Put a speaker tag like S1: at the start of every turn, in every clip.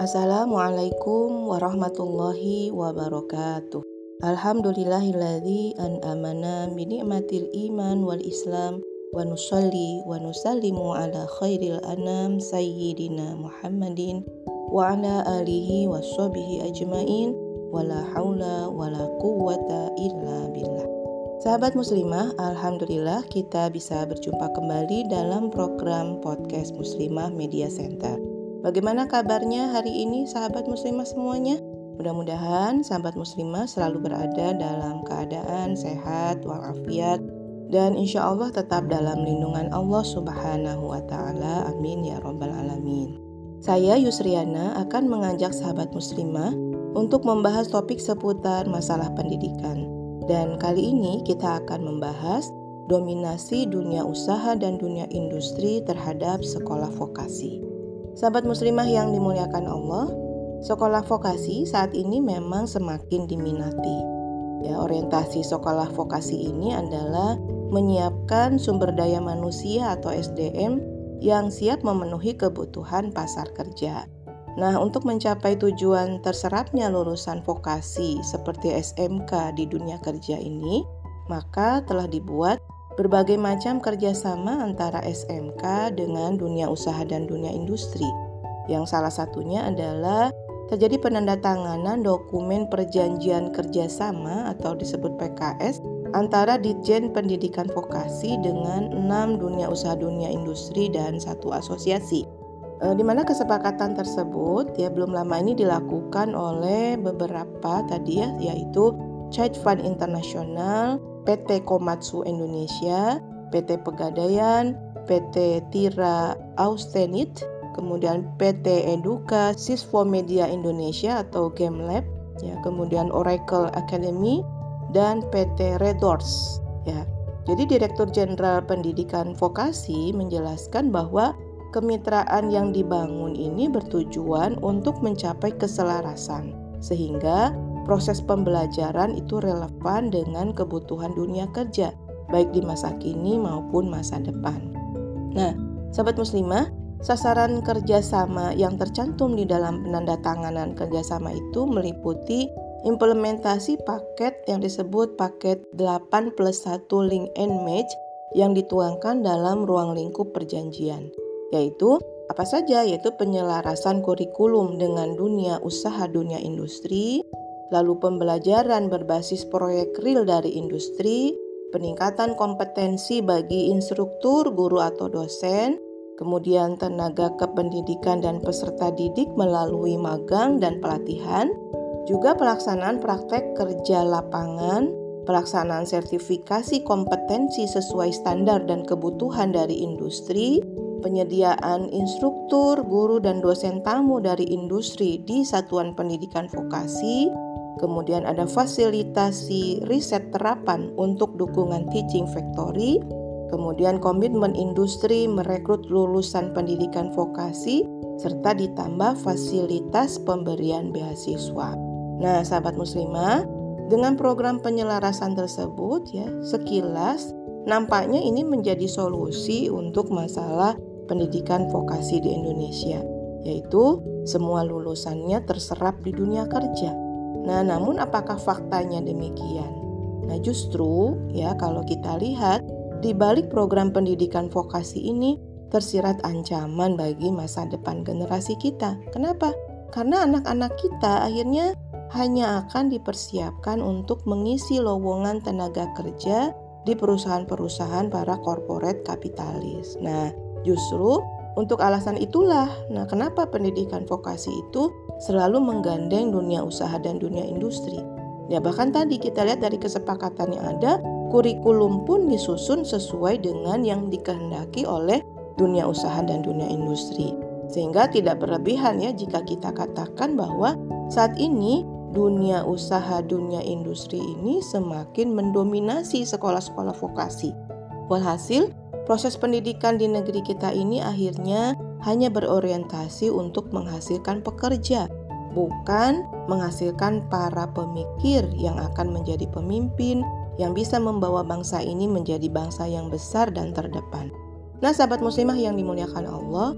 S1: Assalamualaikum warahmatullahi wabarakatuh. Alhamdulillahilladzi an'amana bi ni'matil iman wal islam wa nusalli wa nusallimu ala khairil anam sayyidina Muhammadin wa ala alihi washabihi ajmain wala haula wala quwwata illa billah. Sahabat muslimah, alhamdulillah kita bisa berjumpa kembali dalam program podcast Muslimah Media Center. Bagaimana kabarnya hari ini sahabat muslimah semuanya? Mudah-mudahan sahabat muslimah selalu berada dalam keadaan sehat walafiat dan insya Allah tetap dalam lindungan Allah Subhanahu wa Ta'ala. Amin ya Rabbal Alamin. Saya Yusriana akan mengajak sahabat muslimah untuk membahas topik seputar masalah pendidikan. Dan kali ini kita akan membahas dominasi dunia usaha dan dunia industri terhadap sekolah vokasi. Sahabat muslimah yang dimuliakan Allah, sekolah vokasi saat ini memang semakin diminati. Ya, orientasi sekolah vokasi ini adalah menyiapkan sumber daya manusia atau SDM yang siap memenuhi kebutuhan pasar kerja. Nah, untuk mencapai tujuan terserapnya lulusan vokasi seperti SMK di dunia kerja ini, maka telah dibuat berbagai macam kerjasama antara SMK dengan dunia usaha dan dunia industri. Yang salah satunya adalah terjadi penandatanganan dokumen perjanjian kerjasama atau disebut PKS antara Ditjen Pendidikan Vokasi dengan 6 dunia usaha dunia industri dan 1 asosiasi. Di mana kesepakatan tersebut belum lama ini dilakukan oleh beberapa yaitu Child Fund International, PT Komatsu Indonesia, PT Pegadaian, PT Tira Austenit, kemudian PT Eduka Siswa Media Indonesia atau GameLab, kemudian Oracle Academy dan PT Red Doors. Jadi Direktur Jenderal Pendidikan Vokasi menjelaskan bahwa kemitraan yang dibangun ini bertujuan untuk mencapai keselarasan sehingga proses pembelajaran itu relevan dengan kebutuhan dunia kerja baik di masa kini maupun masa depan. Nah, sahabat muslimah, sasaran kerjasama yang tercantum di dalam penandatanganan kerjasama itu meliputi implementasi paket yang disebut paket 8+1 link and match yang dituangkan dalam ruang lingkup perjanjian. Yaitu apa saja? Yaitu penyelarasan kurikulum dengan dunia usaha dunia industri, lalu pembelajaran berbasis proyek real dari industri, peningkatan kompetensi bagi instruktur, guru atau dosen, kemudian tenaga kependidikan dan peserta didik melalui magang dan pelatihan, juga pelaksanaan praktek kerja lapangan, pelaksanaan sertifikasi kompetensi sesuai standar dan kebutuhan dari industri, penyediaan instruktur, guru, dan dosen tamu dari industri di satuan pendidikan vokasi, kemudian ada fasilitasi riset terapan untuk dukungan teaching factory, kemudian komitmen industri merekrut lulusan pendidikan vokasi, serta ditambah fasilitas pemberian beasiswa. Nah, sahabat muslimah, dengan program penyelarasan tersebut sekilas nampaknya ini menjadi solusi untuk masalah pendidikan vokasi di Indonesia, yaitu semua lulusannya terserap di dunia kerja. Nah, namun apakah faktanya demikian? Nah, justru kalau kita lihat di balik program pendidikan vokasi ini tersirat ancaman bagi masa depan generasi kita. Kenapa? Karena anak-anak kita akhirnya hanya akan dipersiapkan untuk mengisi lowongan tenaga kerja di perusahaan-perusahaan para korporat kapitalis. Nah, justru untuk alasan itulah, kenapa pendidikan vokasi itu selalu menggandeng dunia usaha dan dunia industri. Bahkan tadi kita lihat dari kesepakatan yang ada, kurikulum pun disusun sesuai dengan yang dikehendaki oleh dunia usaha dan dunia industri. Sehingga tidak berlebihan jika kita katakan bahwa saat ini dunia usaha, dunia industri ini semakin mendominasi sekolah-sekolah vokasi. Walhasil, proses pendidikan di negeri kita ini akhirnya hanya berorientasi untuk menghasilkan pekerja, bukan menghasilkan para pemikir yang akan menjadi pemimpin yang bisa membawa bangsa ini menjadi bangsa yang besar dan terdepan. Nah, sahabat muslimah yang dimuliakan Allah,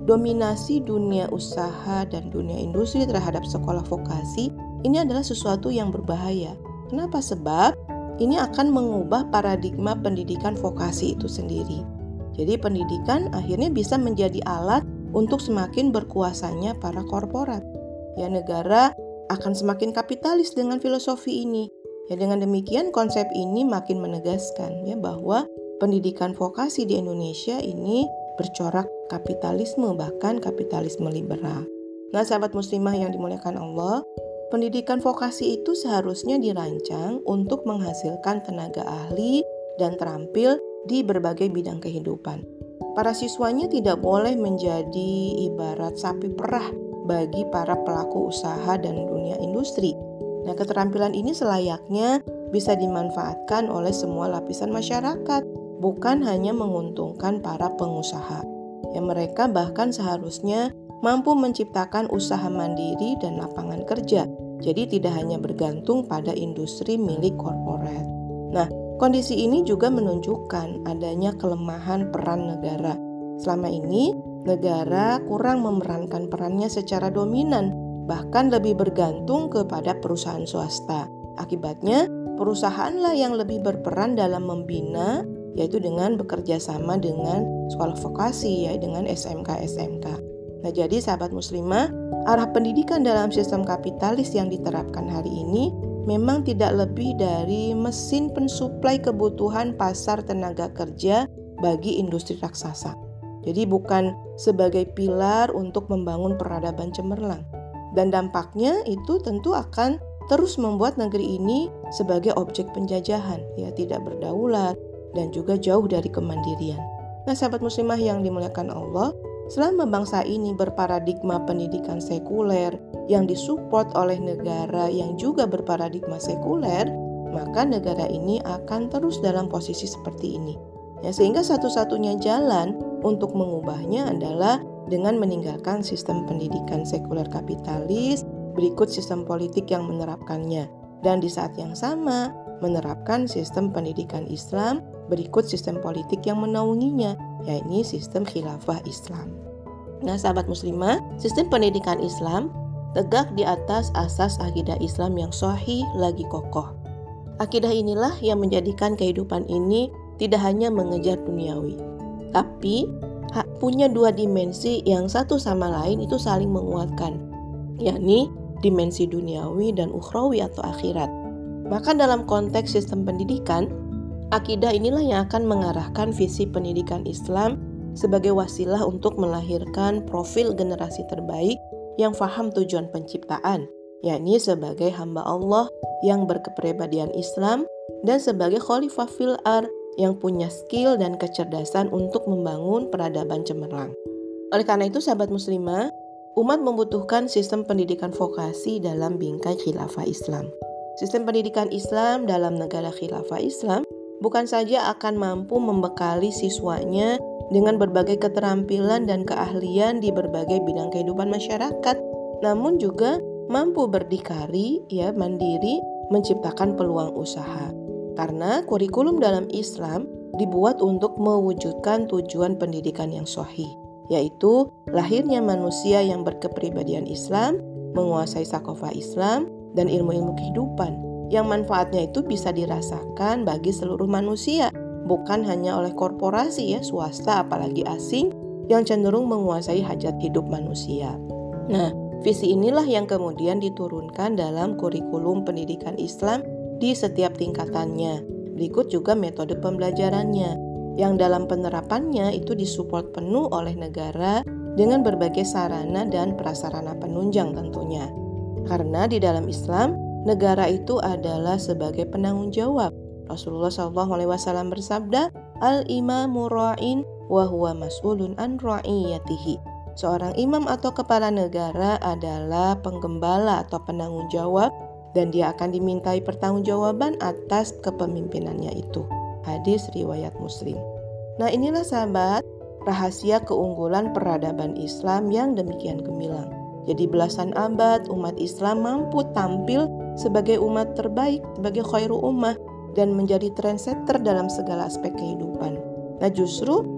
S1: dominasi dunia usaha dan dunia industri terhadap sekolah vokasi ini adalah sesuatu yang berbahaya. Kenapa? Sebab ini akan mengubah paradigma pendidikan vokasi itu sendiri. Jadi pendidikan akhirnya bisa menjadi alat untuk semakin berkuasanya para korporat. Ya, negara akan semakin kapitalis dengan filosofi ini. Ya, dengan demikian konsep ini makin menegaskan ya bahwa pendidikan vokasi di Indonesia ini bercorak kapitalisme, bahkan kapitalisme liberal. Nah, sahabat muslimah yang dimuliakan Allah, pendidikan vokasi itu seharusnya dirancang untuk menghasilkan tenaga ahli dan terampil di berbagai bidang kehidupan. Para siswanya tidak boleh menjadi ibarat sapi perah bagi para pelaku usaha dan dunia industri. Nah, keterampilan ini selayaknya bisa dimanfaatkan oleh semua lapisan masyarakat, bukan hanya menguntungkan para pengusaha. Ya, mereka bahkan seharusnya mampu menciptakan usaha mandiri dan lapangan kerja. Jadi tidak hanya bergantung pada industri milik korporat. Nah, kondisi ini juga menunjukkan adanya kelemahan peran negara. Selama ini, negara kurang memerankan perannya secara dominan, bahkan lebih bergantung kepada perusahaan swasta. Akibatnya, perusahaanlah yang lebih berperan dalam membina, yaitu dengan bekerja sama dengan sekolah vokasi, ya, dengan SMK-SMK. Nah, jadi sahabat muslimah, arah pendidikan dalam sistem kapitalis yang diterapkan hari ini memang tidak lebih dari mesin pensuplai kebutuhan pasar tenaga kerja bagi industri raksasa. Jadi bukan sebagai pilar untuk membangun peradaban cemerlang. Dan dampaknya itu tentu akan terus membuat negeri ini sebagai objek penjajahan, ya, tidak berdaulat dan juga jauh dari kemandirian. Nah, sahabat muslimah yang dimuliakan Allah, selama bangsa ini berparadigma pendidikan sekuler yang disupport oleh negara yang juga berparadigma sekuler, maka negara ini akan terus dalam posisi seperti ini. Ya, sehingga satu-satunya jalan untuk mengubahnya adalah dengan meninggalkan sistem pendidikan sekuler kapitalis, berikut sistem politik yang menerapkannya, dan di saat yang sama menerapkan sistem pendidikan Islam, berikut sistem politik yang menaunginya, yakni sistem khilafah Islam. Nah, sahabat muslimah, sistem pendidikan Islam tegak di atas asas akidah Islam yang sahih lagi kokoh. Akidah inilah yang menjadikan kehidupan ini tidak hanya mengejar duniawi, tapi punya dua dimensi yang satu sama lain itu saling menguatkan, yakni dimensi duniawi dan ukhrawi atau akhirat. Maka dalam konteks sistem pendidikan, akidah inilah yang akan mengarahkan visi pendidikan Islam sebagai wasilah untuk melahirkan profil generasi terbaik yang faham tujuan penciptaan, yakni sebagai hamba Allah yang berkepribadian Islam dan sebagai khalifah fil ardh yang punya skill dan kecerdasan untuk membangun peradaban cemerlang. Oleh karena itu, sahabat muslimah, umat membutuhkan sistem pendidikan vokasi dalam bingkai khilafah Islam. Sistem pendidikan Islam dalam negara khilafah Islam bukan saja akan mampu membekali siswanya dengan berbagai keterampilan dan keahlian di berbagai bidang kehidupan masyarakat, namun juga mampu berdikari, ya, mandiri, menciptakan peluang usaha. Karena kurikulum dalam Islam dibuat untuk mewujudkan tujuan pendidikan yang sahih, yaitu lahirnya manusia yang berkepribadian Islam, menguasai sakofah Islam, dan ilmu-ilmu kehidupan, yang manfaatnya itu bisa dirasakan bagi seluruh manusia, bukan hanya oleh korporasi, ya, swasta apalagi asing, yang cenderung menguasai hajat hidup manusia. Nah, visi inilah yang kemudian diturunkan dalam kurikulum pendidikan Islam di setiap tingkatannya. Berikut juga metode pembelajarannya, yang dalam penerapannya itu disupport penuh oleh negara dengan berbagai sarana dan prasarana penunjang tentunya. Karena di dalam Islam, negara itu adalah sebagai penanggung jawab. Rasulullah SAW bersabda, "Al-imamu ra'in wa huwa mas'ulun an ra'iyatihi." Seorang imam atau kepala negara adalah penggembala atau penanggung jawab, dan dia akan dimintai pertanggungjawaban atas kepemimpinannya itu. Hadis riwayat Muslim. Nah, inilah sahabat, rahasia keunggulan peradaban Islam yang demikian gemilang. Jadi belasan abad umat Islam mampu tampil sebagai umat terbaik, sebagai khairu ummah, dan menjadi trendsetter dalam segala aspek kehidupan. Nah, justru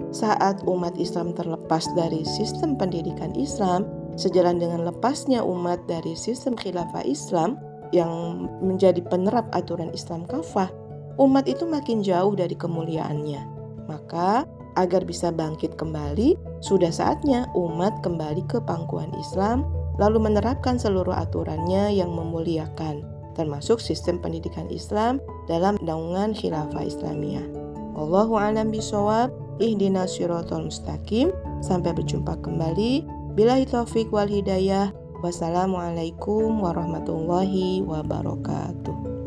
S1: saat umat Islam terlepas dari sistem pendidikan Islam, sejalan dengan lepasnya umat dari sistem khilafah Islam yang menjadi penerap aturan Islam kafah, umat itu makin jauh dari kemuliaannya. Maka agar bisa bangkit kembali, sudah saatnya umat kembali ke pangkuan Islam, lalu menerapkan seluruh aturannya yang memuliakan, termasuk sistem pendidikan Islam dalam naungan khilafah Islamiyah. Wallahu a'lam bishawab. Ihdinas siratal mustaqim. Sampai berjumpa kembali. Billahi taufik wal hidayah. Wassalamualaikum warahmatullahi wabarakatuh.